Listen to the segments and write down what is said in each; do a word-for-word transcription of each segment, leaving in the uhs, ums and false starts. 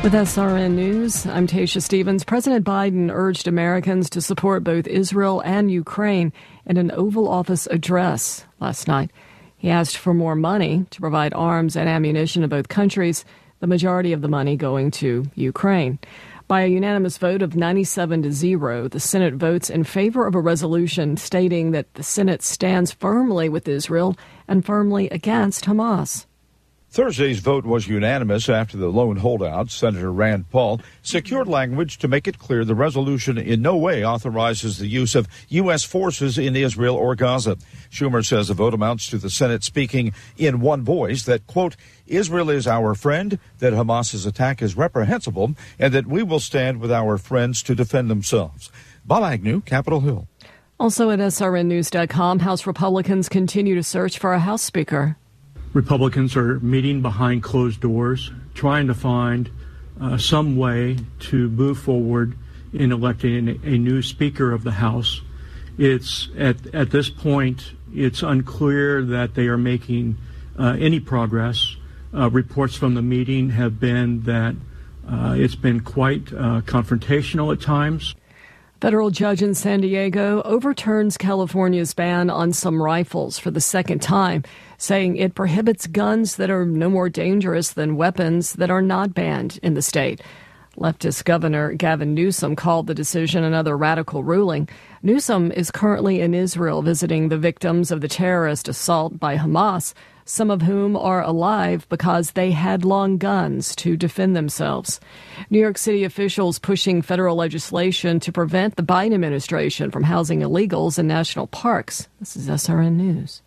With S R N News, I'm Tasha Stevens. President Biden urged Americans to support both Israel and Ukraine in an Oval Office address last night. He asked for more money to provide arms and ammunition to both countries, the majority of the money going to Ukraine. By a unanimous vote of ninety-seven to zero, the Senate votes in favor of a resolution stating that the Senate stands firmly with Israel and firmly against Hamas. Thursday's vote was unanimous after the lone holdout, Senator Rand Paul, secured language to make it clear the resolution in no way authorizes the use of U S forces in Israel or Gaza. Schumer says the vote amounts to the Senate speaking in one voice that, quote, Israel is our friend, that Hamas's attack is reprehensible, and that we will stand with our friends to defend themselves. Bob Agnew, Capitol Hill. Also at S R N news dot com, House Republicans continue to search for a House Speaker. Republicans are meeting behind closed doors, trying to find uh, some way to move forward in electing a new Speaker of the House. It's at at this point, it's unclear that they are making uh, any progress. Uh, reports from the meeting have been that uh, it's been quite uh, confrontational at times. Federal judge in San Diego overturns California's ban on some rifles for the second time, saying it prohibits guns that are no more dangerous than weapons that are not banned in the state. Leftist Governor Gavin Newsom called the decision another radical ruling. Newsom is currently in Israel visiting the victims of the terrorist assault by Hamas, some of whom are alive because they had long guns to defend themselves. New York City officials pushing federal legislation to prevent the Biden administration from housing illegals in national parks. This is S R N News.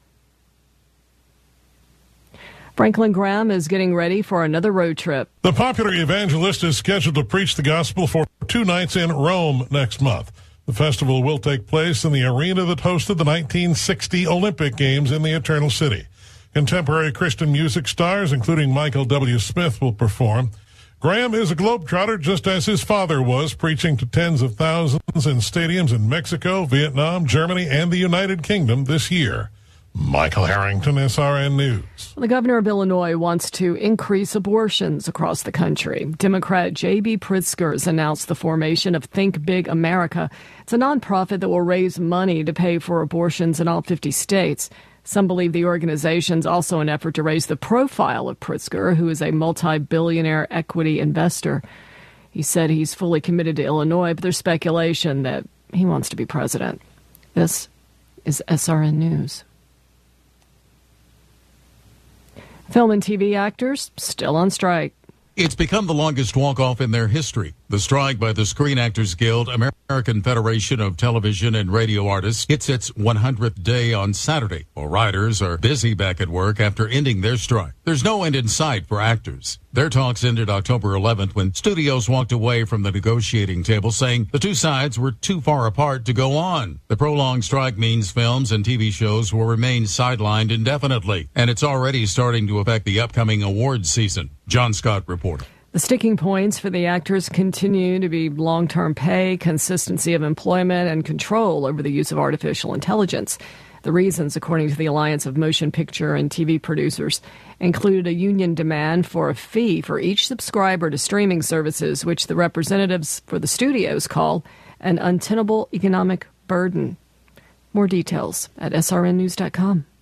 Franklin Graham is getting ready for another road trip. The popular evangelist is scheduled to preach the gospel for two nights in Rome next month. The festival will take place in the arena that hosted the nineteen sixty Olympic Games in the Eternal City. Contemporary Christian music stars, including Michael W. Smith, will perform. Graham is a globetrotter just as his father was, preaching to tens of thousands in stadiums in Mexico, Vietnam, Germany, and the United Kingdom this year. Michael Harrington, S R N News. The governor of Illinois wants to increase abortions across the country. Democrat J B. Pritzker has announced the formation of Think Big America. It's a nonprofit that will raise money to pay for abortions in all fifty states. Some believe the organization's also an effort to raise the profile of Pritzker, who is a multi-billionaire equity investor. He said he's fully committed to Illinois, but there's speculation that he wants to be president. This is S R N News. Film and T V actors still on strike. It's become the longest walk-off in their history. The strike by the Screen Actors Guild, American Federation of Television and Radio Artists, hits its one hundredth day on Saturday, while writers are busy back at work after ending their strike. There's no end in sight for actors. Their talks ended October eleventh when studios walked away from the negotiating table, saying the two sides were too far apart to go on. The prolonged strike means films and T V shows will remain sidelined indefinitely, and it's already starting to affect the upcoming awards season. John Scott reporting. The sticking points for the actors continue to be long-term pay, consistency of employment, and control over the use of artificial intelligence. The reasons, according to the Alliance of Motion Picture and T V Producers, included a union demand for a fee for each subscriber to streaming services, which the representatives for the studios call an untenable economic burden. More details at S R N news dot com.